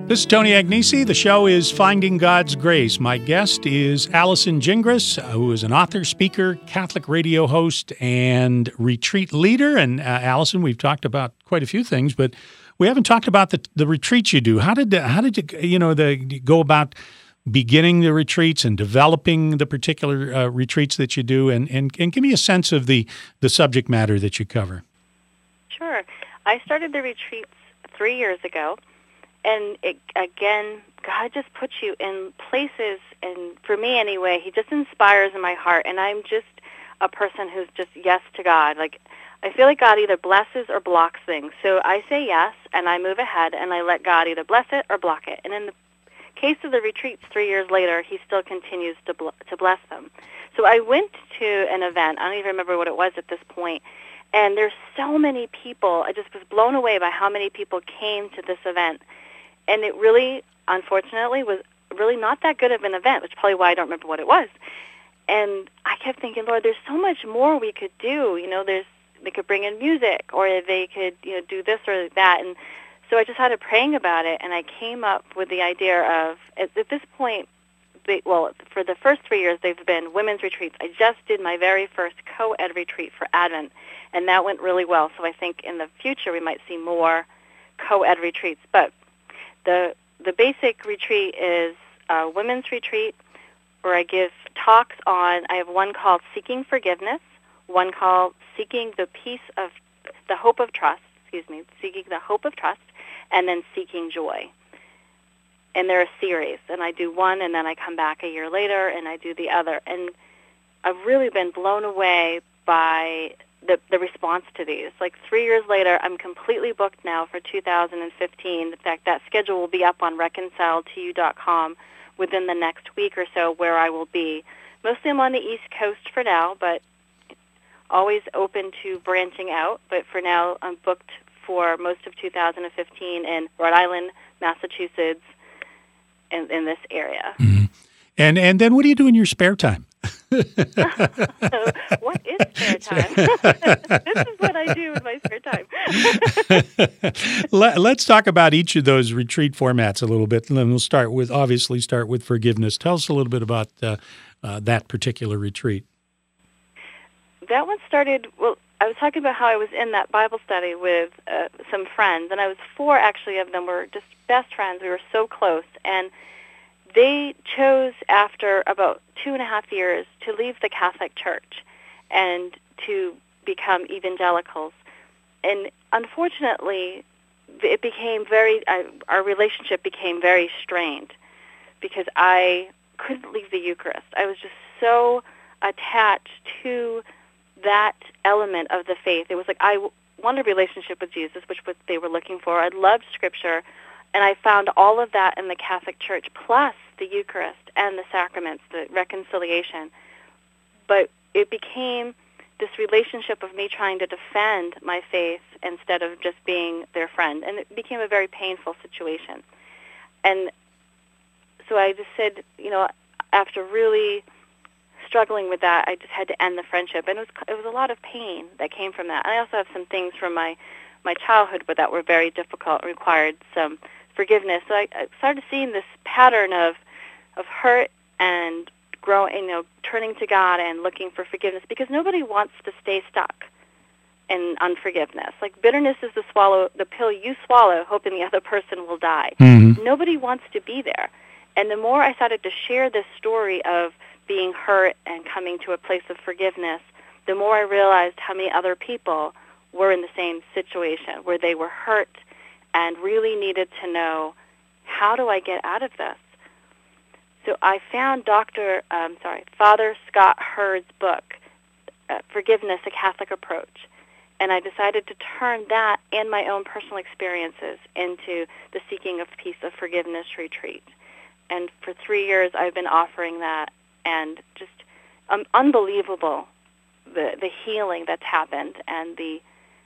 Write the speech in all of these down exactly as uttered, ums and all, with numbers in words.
This is Tony Agnesi. The show is Finding God's Grace. My guest is Allison Gingras, who is an author, speaker, Catholic radio host, and retreat leader. And uh, Allison, we've talked about quite a few things, but we haven't talked about the the retreats you do. How did how did you you know the you go about beginning the retreats and developing the particular uh, retreats that you do, and, and and give me a sense of the the subject matter that you cover. Sure, I started the retreats three years ago. And it, again, God just puts you in places, and for me anyway, He just inspires in my heart, and I'm just a person who's just yes to God. Like, I feel like God either blesses or blocks things. So I say yes, and I move ahead, and I let God either bless it or block it. And in the case of the retreats three years later, He still continues to bl- to bless them. So I went to an event. I don't even remember what it was at this point. And there's so many people. I just was blown away by how many people came to this event. And it really, unfortunately, was really not that good of an event, which is probably why I don't remember what it was. And I kept thinking, Lord, there's so much more we could do. You know, there's they could bring in music, or they could, you know, do this or that. And so I just started praying about it, and I came up with the idea of, at, at this point, they, well, for the first three years, they've been women's retreats. I just did my very first co-ed retreat for Advent, and that went really well. So I think in the future we might see more co-ed retreats. But The the basic retreat is a women's retreat where I give talks on, I have one called Seeking Forgiveness, one called Seeking the Peace of, the Hope of Trust, excuse me, Seeking the Hope of Trust, and then Seeking Joy. And they're a series, and I do one, and then I come back a year later, and I do the other. And I've really been blown away by The, the response to these. Like three years later, I'm completely booked now for two thousand fifteen. In fact, that schedule will be up on reconciled to you dot com within the next week or so, where I will be. Mostly I'm on the East Coast for now, but always open to branching out. But for now, I'm booked for most of two thousand fifteen in Rhode Island, Massachusetts, and in this area. Mm-hmm. And and then what do you do in your spare time? What is spare time? This is what I do in my spare time. Let, let's talk about each of those retreat formats a little bit, and then we'll start with, obviously, start with forgiveness. Tell us a little bit about uh, uh, that particular retreat. That one started, well, I was talking about how I was in that Bible study with uh, some friends, and I was four, actually, of them were just best friends. We were so close, and they chose after about two and a half years to leave the Catholic Church and to become evangelicals. And unfortunately, it became very, uh, our relationship became very strained because I couldn't leave the Eucharist. I was just so attached to that element of the faith. It was like I wanted a relationship with Jesus, which was they were looking for. I loved Scripture. And I found all of that in the Catholic Church, plus the Eucharist and the sacraments, the reconciliation. But it became this relationship of me trying to defend my faith instead of just being their friend. And it became a very painful situation. And so I just said, you know, after really struggling with that, I just had to end the friendship. And it was, it was a lot of pain that came from that. I also have some things from my, my childhood, but that were very difficult, required some forgiveness. So I, I started seeing this pattern of of hurt and growing, you know, turning to God and looking for forgiveness, because nobody wants to stay stuck in unforgiveness. Like bitterness is the swallow, the pill you swallow, hoping the other person will die. Mm-hmm. Nobody wants to be there. And the more I started to share this story of being hurt and coming to a place of forgiveness, the more I realized how many other people were in the same situation where they were hurt and really needed to know, how do I get out of this? So I found Doctor, um, sorry, Father Scott Hurd's book, uh, Forgiveness, A Catholic Approach. And I decided to turn that and my own personal experiences into the Seeking of Peace of Forgiveness retreat. And for three years I've been offering that, and just um, unbelievable the the healing that's happened, and the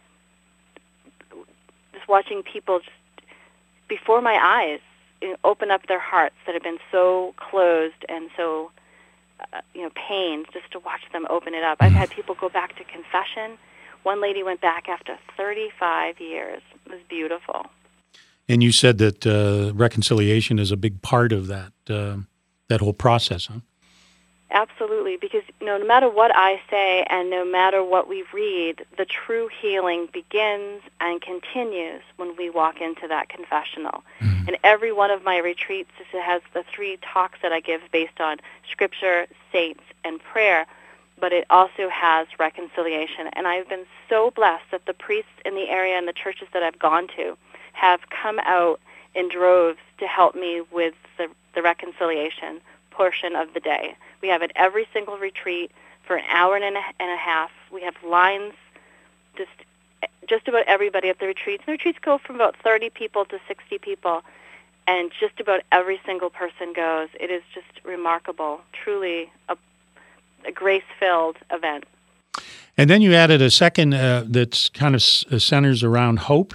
just watching people just before my eyes, you know, open up their hearts that have been so closed and so uh, you know pained, just to watch them open it up. I've had people go back to confession. One lady went back after thirty-five years. It was beautiful. And you said that uh, reconciliation is a big part of that uh, that whole process, huh? Absolutely, because you know, no matter what I say and no matter what we read, the true healing begins and continues when we walk into that confessional. Mm-hmm. And every one of my retreats has the three talks that I give based on Scripture, saints, and prayer, but it also has reconciliation. And I've been so blessed that the priests in the area and the churches that I've gone to have come out in droves to help me with the, the reconciliation portion of the day. We have it every single retreat for an hour and a, and a half. We have lines, just just about everybody at the retreats. The retreats go from about thirty people to sixty people, and just about every single person goes. It is just remarkable, truly a, a grace-filled event. And then you added a second uh, that's kind of centers around hope.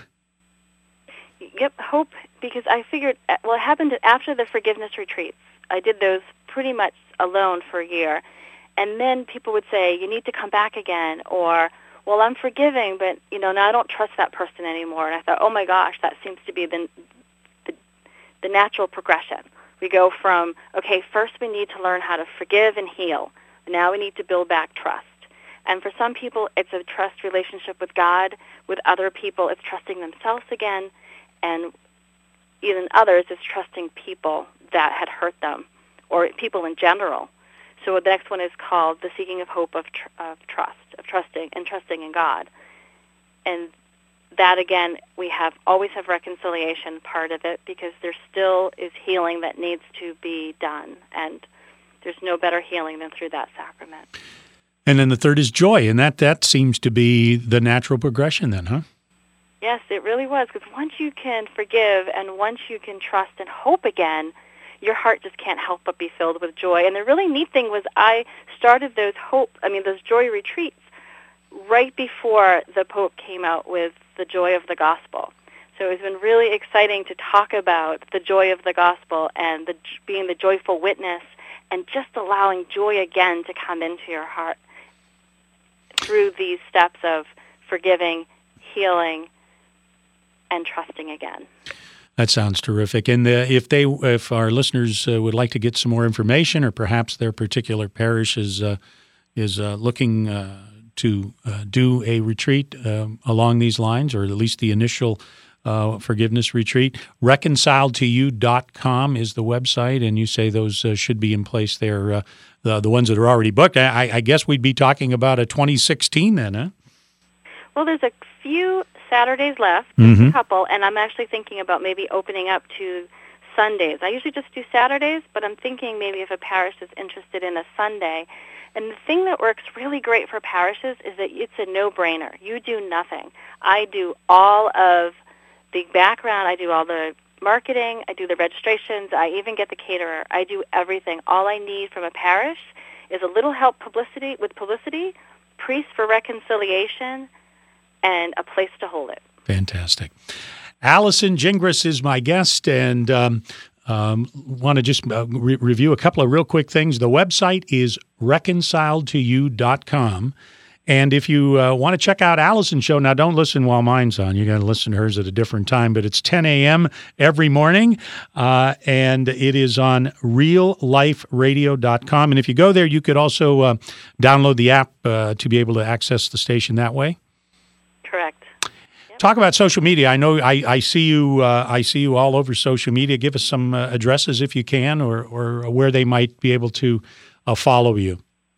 Yep, hope, because I figured, well, it happened after the forgiveness retreats. I did those pretty much alone for a year. And then people would say, you need to come back again, or, well, I'm forgiving, but, you know, now I don't trust that person anymore. And I thought, oh, my gosh, that seems to be the, the, the natural progression. We go from, okay, first we need to learn how to forgive and heal. Now we need to build back trust. And for some people, it's a trust relationship with God. With other people, it's trusting themselves again. And even others, it's trusting people that had hurt them, or people in general. So the next one is called the seeking of hope of, tr- of trust, of trusting and trusting in God. And that, again, we have always have reconciliation part of it, because there still is healing that needs to be done. And there's no better healing than through that sacrament. And then the third is joy, and that, that seems to be the natural progression then, huh? Yes, it really was, because once you can forgive and once you can trust and hope again, your heart just can't help but be filled with joy. And the really neat thing was I started those hope, I mean, those joy retreats right before the Pope came out with the joy of the gospel. So it's been really exciting to talk about the joy of the gospel and the, being the joyful witness and just allowing joy again to come into your heart through these steps of forgiving, healing, and trusting again. That sounds terrific. And uh, if they, if our listeners uh, would like to get some more information, or perhaps their particular parish is uh, is uh, looking uh, to uh, do a retreat uh, along these lines, or at least the initial uh, forgiveness retreat, reconciled to you dot com is the website, and you say those uh, should be in place there. Uh, the the ones that are already booked. I, I guess we'd be talking about a twenty sixteen then, huh? Well, there's a few Saturdays left, mm-hmm. a couple, and I'm actually thinking about maybe opening up to Sundays. I usually just do Saturdays, but I'm thinking maybe if a parish is interested in a Sunday. And the thing that works really great for parishes is that it's a no-brainer. You do nothing. I do all of the background. I do all the marketing. I do the registrations. I even get the caterer. I do everything. All I need from a parish is a little help publicity with publicity, priests for reconciliation, and a place to hold it. Fantastic. Alison Gingras is my guest, and um, um, want to just uh, re- review a couple of real quick things. The website is reconciled to you dot com, and if you uh, want to check out Alison's show, now don't listen while mine's on. You're going to listen to hers at a different time, but it's ten a.m. every morning, uh, and it is on real life radio dot com. And if you go there, you could also uh, download the app uh, to be able to access the station that way. Correct. Yep. Talk about social media. I know I, I see you. Uh, I see you all over social media. Give us some uh, addresses if you can, or or where they might be able to uh, follow you.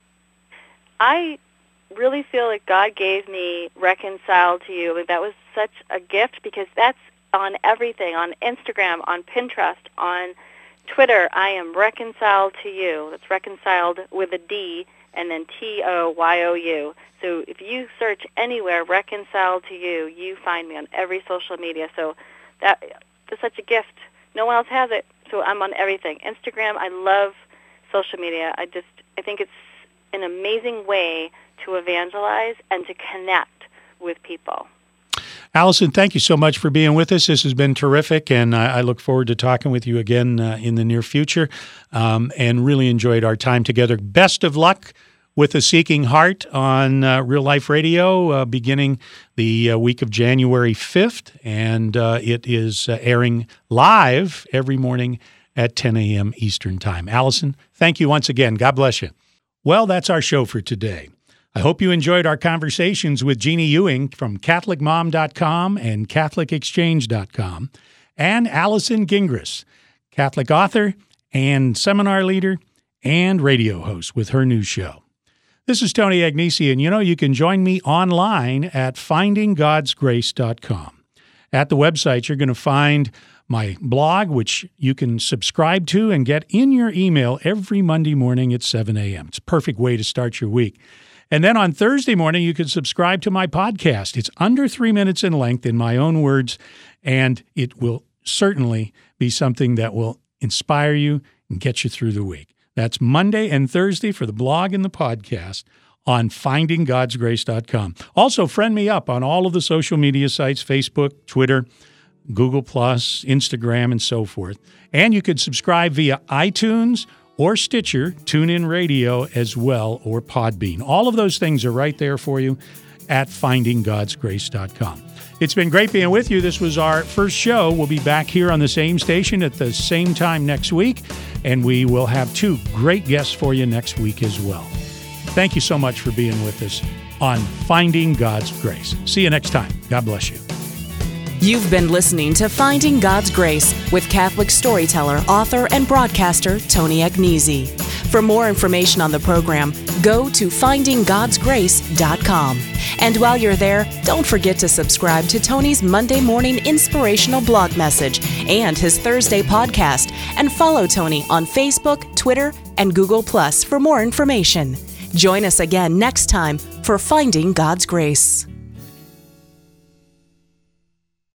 I really feel like God gave me Reconciled to You. Like that was such a gift, because that's on everything, on Instagram, on Pinterest, on Twitter. I am Reconciled to You. That's reconciled with a D and then T O Y O U. So if you search anywhere, Reconciled to You, you find me on every social media. So that is such a gift. No one else has it. So I'm on everything. Instagram, I love social media. I just, I think it's an amazing way to evangelize and to connect with people. Alison, thank you so much for being with us. This has been terrific, and I, I look forward to talking with you again uh, in the near future, um, and really enjoyed our time together. Best of luck with a Seeking Heart on uh, Real Life Radio uh, beginning the uh, week of January fifth, and uh, it is uh, airing live every morning at ten a.m. Eastern Time. Allison, thank you once again. God bless you. Well, that's our show for today. I hope you enjoyed our conversations with Jeannie Ewing from Catholic Mom dot com and Catholic Exchange dot com, and Allison Gingras, Catholic author and seminar leader and radio host with her new show. This is Tony Agnesi, and you know you can join me online at finding gods grace dot com. At the website, you're going to find my blog, which you can subscribe to and get in your email every Monday morning at seven a.m. It's a perfect way to start your week. And then on Thursday morning, you can subscribe to my podcast. It's under three minutes in length, in my own words, and it will certainly be something that will inspire you and get you through the week. That's Monday and Thursday for the blog and the podcast on finding gods grace dot com. Also, friend me up on all of the social media sites, Facebook, Twitter, Google plus, Instagram, and so forth. And you could subscribe via iTunes or Stitcher, TuneIn Radio as well, or Podbean. All of those things are right there for you at finding gods grace dot com. It's been great being with you. This was our first show. We'll be back here on the same station at the same time next week, and we will have two great guests for you next week as well. Thank you so much for being with us on Finding God's Grace. See you next time. God bless you. You've been listening to Finding God's Grace with Catholic storyteller, author, and broadcaster Tony Agnesi. For more information on the program, go to finding gods grace dot com. And while you're there, don't forget to subscribe to Tony's Monday morning inspirational blog message and his Thursday podcast, and follow Tony on Facebook, Twitter, and Google Plus for more information. Join us again next time for Finding God's Grace.